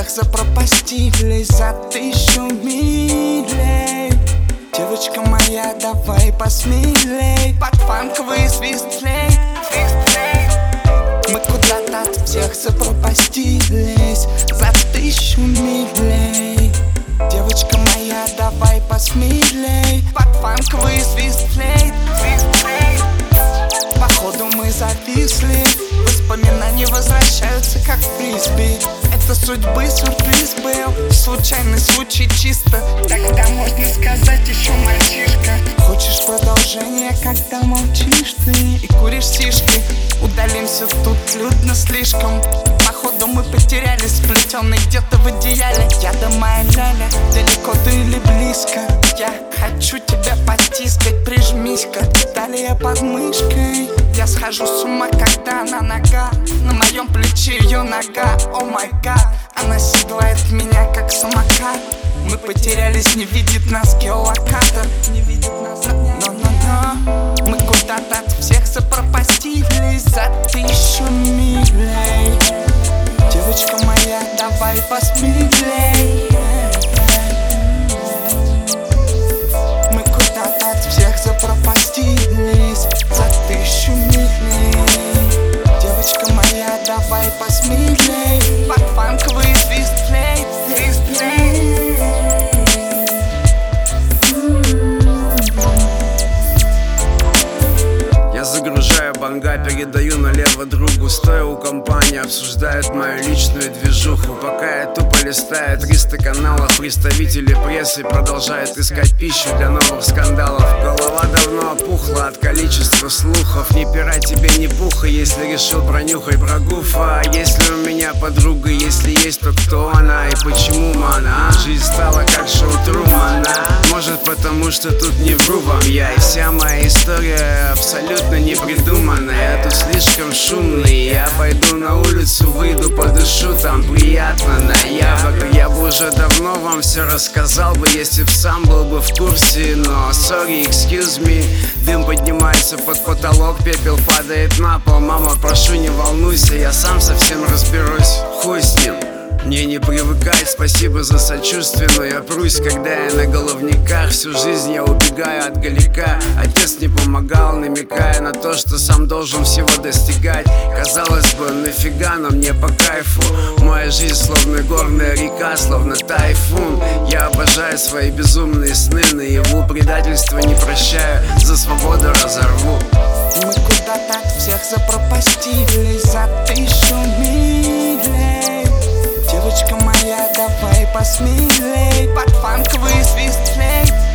всех запропастились за 1000 милей. Девочка моя, давай посмелей, под фанковый свист флейт. Мы куда-то от всех запропастились за 1000 милей. Девочка моя, давай посмелей, под фанковый свист флейт. Походу мы зависли, воспоминания возвращаются как фрисби. Это судьбы сюрприз был, случайный случай чисто. Тогда можно сказать еще мальчишка. Хочешь продолжение, когда молчишь ты и куришь сишки? Удалимся, тут людно слишком. Походу мы потерялись, сплетенные где-то в одеяле. Я да моя ляля, далеко ты или близко. Я хочу тебя потискать, прижмись-ка. Далее под мышкой. Я схожу с ума, когда она нога на моем плече, ее нога, о май гад. Она седлает меня, как самокат. Мы потерялись, не видит нас геолокатор. Не видит нас, но мы куда-то от всех запропастились за 1000 милей. Девочка моя, давай посмелей. Мы куда-то от всех запропастились за 1000 милей. Девочка моя, давай посмелей, под фанковый свист флейт. Я загружаю банга, передаю налево другу. Стоя у компании, обсуждают мою личную движуху. Пока я тупо листаю 300 каналов, представители прессы продолжают искать пищу для новых скандалов. Голова давно опухла от количества слухов. Ни пера тебе, ни пуха, если решил пронюхать про гуфа. Если у меня подруга, если есть, то кто она и почему она? Жизнь стала как шоу Трумана. Может потому, что тут не вру вам я. И вся моя история абсолютно не придуманная. Я тут слишком шумный. Я пойду на улицу, выйду, подышу, там приятно. Ноябрь. Я бы уже давно вам все рассказал бы, если б сам был бы в курсе. Но sorry, excuse me. Дым поднимается под потолок, пепел падает на пол. Мама, прошу, не волнуйся, я сам совсем разберусь. Хуй с ним. Мне не привыкать, спасибо за сочувствие, но я прусь, когда я на головниках. Всю жизнь я убегаю от галика. Отец не помогал, намекая на то, что сам должен всего достигать. Казалось бы, нафига, но мне по кайфу. Моя жизнь словно горная река, словно тайфун. Я обожаю свои безумные сны, наяву предательства не прощаю, за свободу разорву. Мы куда-то от всех запропастились за 1000 милей. Девочка моя, давай посмелей, под фанковый свист флейт.